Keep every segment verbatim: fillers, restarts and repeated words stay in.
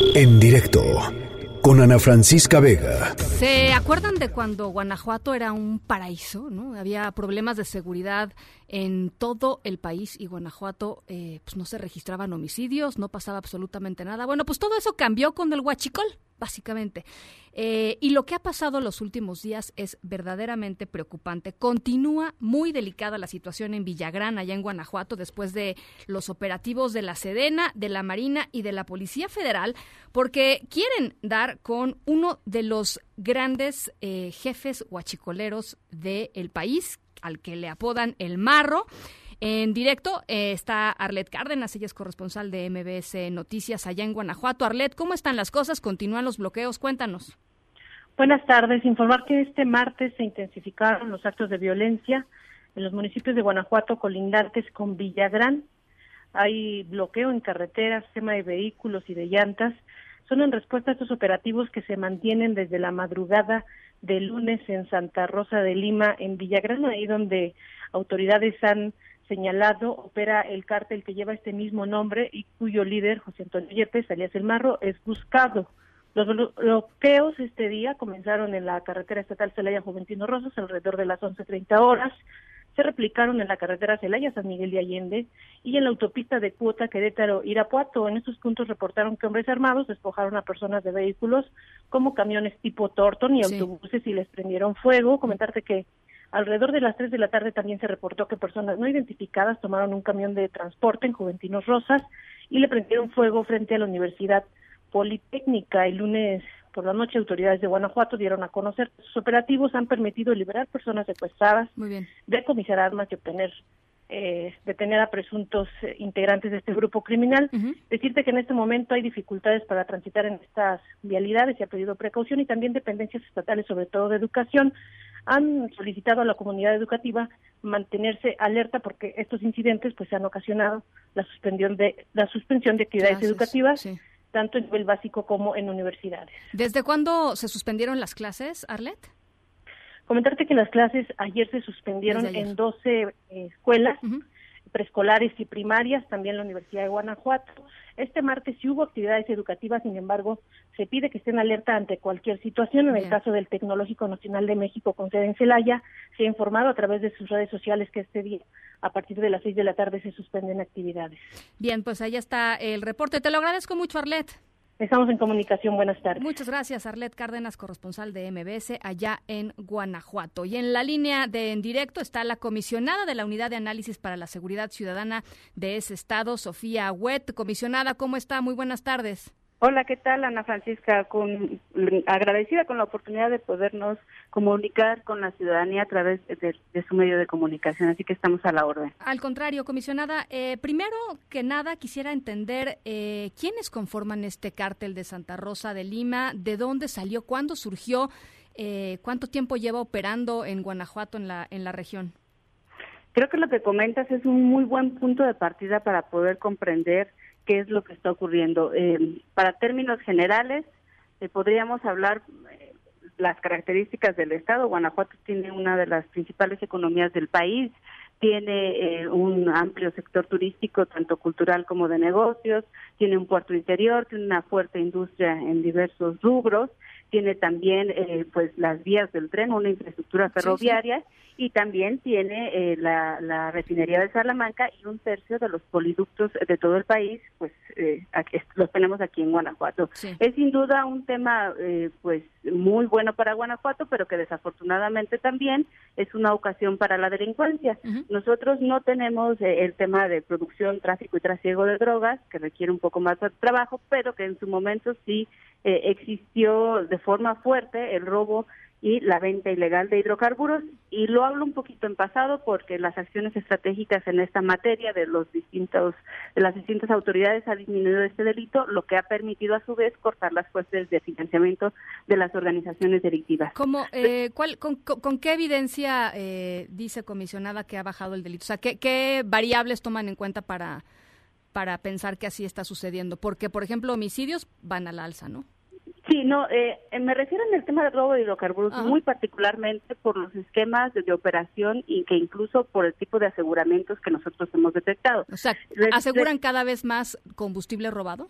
En directo con Ana Francisca Vega. ¿Se acuerdan de cuando Guanajuato era un paraíso, ¿no? Había problemas de seguridad en todo el país y Guanajuato, eh, pues no se registraban homicidios, no pasaba absolutamente nada. Bueno, pues todo eso cambió con el huachicol, básicamente. Eh, y lo que ha pasado los últimos días es verdaderamente preocupante. Continúa muy delicada la situación en Villagrán, allá en Guanajuato, después de los operativos de la Sedena, de la Marina y de la Policía Federal, porque quieren dar con uno de los grandes eh, jefes huachicoleros del país, al que le apodan el Marro. En directo eh, está Arlet Cárdenas, ella es corresponsal de M B S Noticias allá en Guanajuato. Arlet, ¿cómo están las cosas? ¿Continúan los bloqueos? Cuéntanos. Buenas tardes. Informar que este martes se intensificaron los actos de violencia en los municipios de Guanajuato colindantes con Villagrán. Hay bloqueo en carreteras, quema de vehículos y de llantas. Son en respuesta a estos operativos que se mantienen desde la madrugada del lunes en Santa Rosa de Lima, en Villagrán, ahí donde autoridades han señalado opera el cártel que lleva este mismo nombre y cuyo líder, José Antonio Yepes, alias El Marro, es buscado. Los bloqueos este día comenzaron en la carretera estatal Celaya-Juventino Rosas alrededor de las once treinta horas, se replicaron en la carretera Celaya-San Miguel de Allende y en la autopista de Cuota Querétaro-Irapuato. En estos puntos reportaron que hombres armados despojaron a personas de vehículos como camiones tipo Torton y sí. autobuses y les prendieron fuego. Comentarte que alrededor de las tres de la tarde también se reportó que personas no identificadas tomaron un camión de transporte en Juventinos Rosas y le prendieron fuego frente a la Universidad Politécnica. El lunes por la noche, autoridades de Guanajuato dieron a conocer que sus operativos han permitido liberar personas secuestradas, Muy bien. decomisar armas y obtener, eh, detener a presuntos eh, integrantes de este grupo criminal. Uh-huh. Decirte que en este momento hay dificultades para transitar en estas vialidades, se ha pedido precaución y también dependencias estatales, sobre todo de educación, han solicitado a la comunidad educativa mantenerse alerta porque estos incidentes pues han ocasionado la suspensión de la suspensión de actividades Clases, educativas. Sí. Tanto en nivel básico como en universidades. ¿Desde cuándo se suspendieron las clases, Arlet? Comentarte que las clases ayer se suspendieron en doce eh, escuelas, uh-huh. preescolares y primarias, también la Universidad de Guanajuato. Este martes sí hubo actividades educativas, sin embargo, se pide que estén alerta ante cualquier situación. En Bien. el caso del Tecnológico Nacional de México con sede en Celaya, se ha informado a través de sus redes sociales que este día, a partir de las seis de la tarde, se suspenden actividades. Bien, pues ahí está el reporte. Te lo agradezco mucho, Arlet. Estamos en comunicación. Buenas tardes. Muchas gracias, Arlet Cárdenas, corresponsal de M B S allá en Guanajuato. Y en la línea de en directo está la comisionada de la Unidad de Análisis para la Seguridad Ciudadana de ese estado, Sofía Huet. Comisionada, ¿cómo está? Muy buenas tardes. Hola, ¿qué tal, Ana Francisca? Con, agradecida con la oportunidad de podernos comunicar con la ciudadanía a través de, de su medio de comunicación, así que estamos a la orden. Al contrario, comisionada, eh, primero que nada quisiera entender eh, quiénes conforman este cártel de Santa Rosa de Lima, de dónde salió, cuándo surgió, eh, cuánto tiempo lleva operando en Guanajuato, en la, en la región. Creo que lo que comentas es un muy buen punto de partida para poder comprender qué es lo que está ocurriendo. Eh, para términos generales, eh, podríamos hablar eh, las características del estado. Guanajuato tiene una de las principales economías del país, tiene eh, un amplio sector turístico, tanto cultural como de negocios, tiene un puerto interior, tiene una fuerte industria en diversos rubros, tiene también eh, pues las vías del tren, una infraestructura ferroviaria, sí, sí. y también tiene eh, la, la refinería de Salamanca y un tercio de los poliductos de todo el país, pues eh, aquí, los tenemos aquí en Guanajuato. Sí. Es sin duda un tema eh, pues muy bueno para Guanajuato, pero que desafortunadamente también es una ocasión para la delincuencia. Uh-huh. Nosotros no tenemos eh, el tema de producción, tráfico y trasiego de drogas, que requiere un poco más de trabajo, pero que en su momento sí eh, existió de forma fuerte el robo y la venta ilegal de hidrocarburos, y lo hablo un poquito en pasado porque las acciones estratégicas en esta materia de los distintos de las distintas autoridades ha disminuido este delito, lo que ha permitido a su vez cortar las fuentes de financiamiento de las organizaciones delictivas. ¿Cómo, eh, cuál, con, con, con qué evidencia eh, dice comisionada que ha bajado el delito? O sea, ¿qué, qué variables toman en cuenta para, para pensar que así está sucediendo? Porque, por ejemplo, homicidios van al alza, ¿no? Sí, no, eh, me refiero en el tema del robo de hidrocarburos, Ajá. muy particularmente por los esquemas de, de operación y que incluso por el tipo de aseguramientos que nosotros hemos detectado. O sea, ¿aseguran cada vez más combustible robado?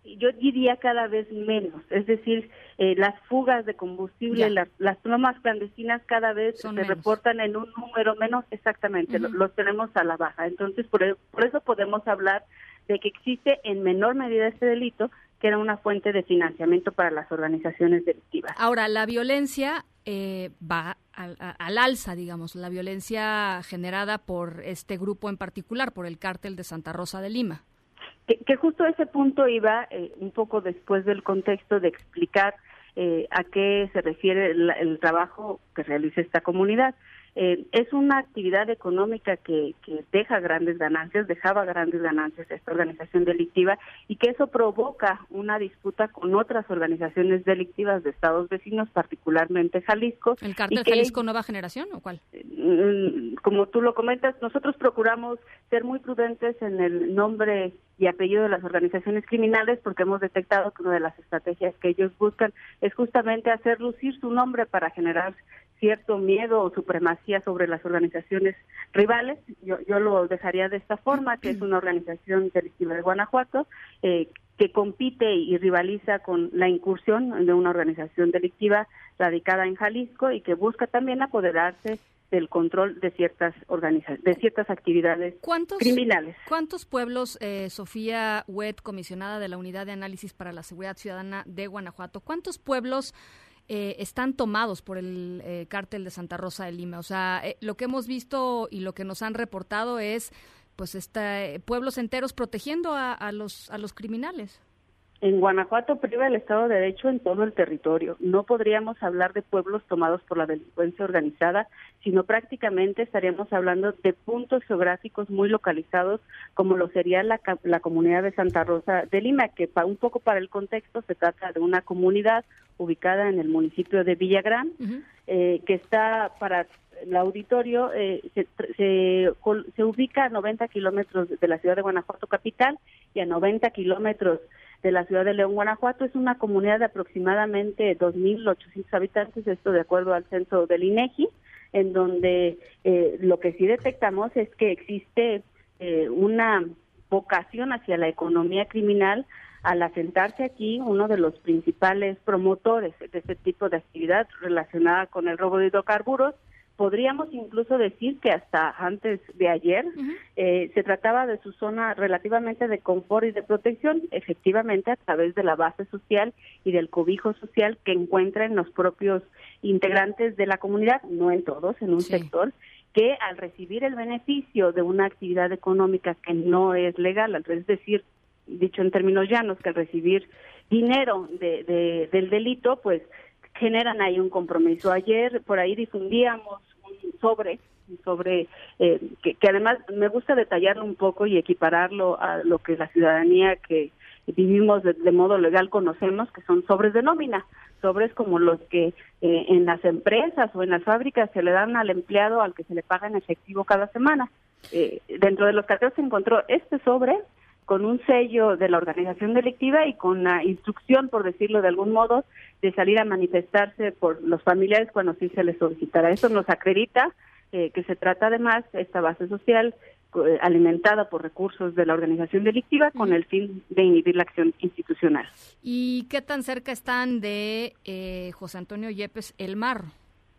yo diría cada vez menos, es decir, eh, las fugas de combustible, las, las tomas clandestinas cada vez Son se menos. reportan en un número menos, exactamente, uh-huh. los, los tenemos a la baja. Entonces, por, por eso podemos hablar de que existe en menor medida este delito, que era una fuente de financiamiento para las organizaciones delictivas. Ahora, la violencia eh, va al, al alza, digamos, la violencia generada por este grupo en particular, por el Cártel de Santa Rosa de Lima. Que, que justo ese punto iba eh, un poco después del contexto de explicar eh, a qué se refiere el, el trabajo que realiza esta comunidad. Eh, es una actividad económica que, que deja grandes ganancias, dejaba grandes ganancias a esta organización delictiva y que eso provoca una disputa con otras organizaciones delictivas de estados vecinos, particularmente Jalisco. ¿El Cártel Jalisco Nueva Generación o cuál? Eh, como tú lo comentas, nosotros procuramos ser muy prudentes en el nombre y apellido de las organizaciones criminales porque hemos detectado que una de las estrategias que ellos buscan es justamente hacer lucir su nombre para generar cierto miedo o supremacía sobre las organizaciones rivales. Yo, yo lo dejaría de esta forma, que es una organización delictiva de Guanajuato, eh, que compite y rivaliza con la incursión de una organización delictiva radicada en Jalisco y que busca también apoderarse del control de ciertas organiza- de ciertas actividades ¿Cuántos, criminales. ¿Cuántos pueblos, eh, Sofía Huet, comisionada de la Unidad de Análisis para la Seguridad Ciudadana de Guanajuato, cuántos pueblos Eh, están tomados por el eh, Cártel de Santa Rosa de Lima? O sea, eh, lo que hemos visto y lo que nos han reportado es, pues, este, pueblos enteros protegiendo a, a los a los criminales. En Guanajuato priva el Estado de Derecho en todo el territorio. No podríamos hablar de pueblos tomados por la delincuencia organizada, sino prácticamente estaríamos hablando de puntos geográficos muy localizados, como lo sería la, la comunidad de Santa Rosa de Lima, que pa, un poco para el contexto se trata de una comunidad ubicada en el municipio de Villagrán, uh-huh. eh, que está para el auditorio, eh, se, se, se ubica a noventa kilómetros de la ciudad de Guanajuato capital y a noventa kilómetros de la ciudad de León, Guanajuato. Es una comunidad de aproximadamente dos mil ochocientos habitantes, esto de acuerdo al censo del INEGI, en donde eh, lo que sí detectamos es que existe eh, una vocación hacia la economía criminal al asentarse aquí uno de los principales promotores de este tipo de actividad relacionada con el robo de hidrocarburos. Podríamos incluso decir que hasta antes de ayer uh-huh. eh, se trataba de su zona relativamente de confort y de protección, efectivamente a través de la base social y del cobijo social que encuentran los propios integrantes de la comunidad, no en todos, en un sí. sector, que al recibir el beneficio de una actividad económica que no es legal, es decir, dicho en términos llanos, que al recibir dinero de, de, del delito, pues generan ahí un compromiso. Ayer por ahí difundíamos un sobre, un sobre eh, que, que además me gusta detallarlo un poco y equipararlo a lo que la ciudadanía que vivimos de, de modo legal conocemos, que son sobres de nómina, sobres como los que eh, en las empresas o en las fábricas se le dan al empleado al que se le paga en efectivo cada semana. Eh, dentro de los carteles se encontró este sobre con un sello de la organización delictiva y con la instrucción, por decirlo de algún modo, de salir a manifestarse por los familiares cuando sí se les solicitara. Eso nos acredita eh, que se trata además esta base social eh, alimentada por recursos de la organización delictiva con el fin de inhibir la acción institucional. ¿Y qué tan cerca están de eh, José Antonio Yepes El Marro?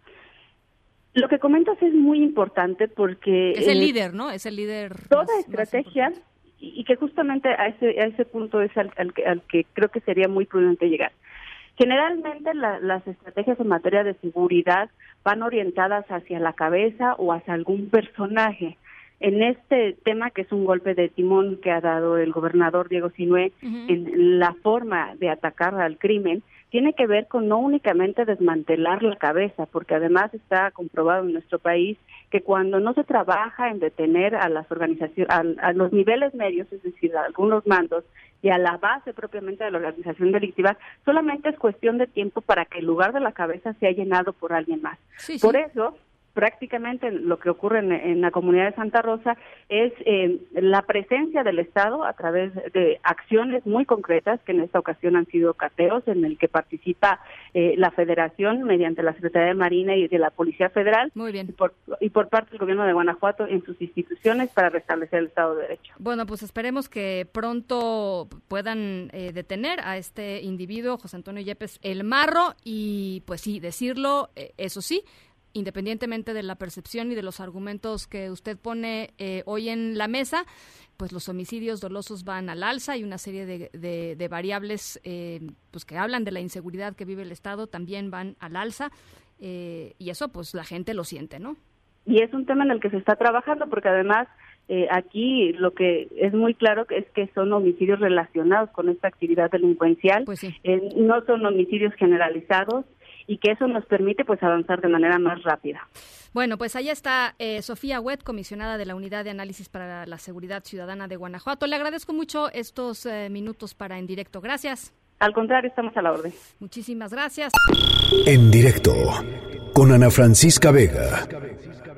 Lo que comentas es muy importante porque... Es el eh, líder, ¿no? Es el líder. Toda más, estrategia... más y que justamente a ese a ese punto es al, al, que, al que creo que sería muy prudente llegar. Generalmente la, las estrategias en materia de seguridad van orientadas hacia la cabeza o hacia algún personaje. En este tema, que es un golpe de timón que ha dado el gobernador Diego Sinue uh-huh. en la forma de atacar al crimen, tiene que ver con no únicamente desmantelar la cabeza, porque además está comprobado en nuestro país que cuando no se trabaja en detener a las organizaciones, a, a los niveles medios, es decir, a algunos mandos y a la base propiamente de la organización delictiva, solamente es cuestión de tiempo para que el lugar de la cabeza sea llenado por alguien más. Sí, sí. Por eso, prácticamente lo que ocurre en, en la comunidad de Santa Rosa es eh, la presencia del Estado a través de acciones muy concretas, que en esta ocasión han sido cateos, en el que participa eh, la Federación mediante la Secretaría de Marina y de la Policía Federal. Muy bien. Y por, y por parte del gobierno de Guanajuato en sus instituciones para restablecer el Estado de Derecho. Bueno, pues esperemos que pronto puedan eh, detener a este individuo, José Antonio Yepes El Marro, y pues sí, decirlo, eh, eso sí, independientemente de la percepción y de los argumentos que usted pone eh, hoy en la mesa, pues los homicidios dolosos van al alza y una serie de, de, de variables eh, pues que hablan de la inseguridad que vive el Estado también van al alza, eh, y eso pues la gente lo siente, ¿no? Y es un tema en el que se está trabajando, porque además eh, aquí lo que es muy claro es que son homicidios relacionados con esta actividad delincuencial, pues sí. eh, no son homicidios generalizados, y que eso nos permite pues avanzar de manera más rápida. Bueno, pues allá está eh, Sofía Huet, comisionada de la Unidad de Análisis para la Seguridad Ciudadana de Guanajuato. Le agradezco mucho estos eh, minutos para En Directo. Gracias. Al contrario, estamos a la orden. Muchísimas gracias. En Directo, con Ana Francisca Vega.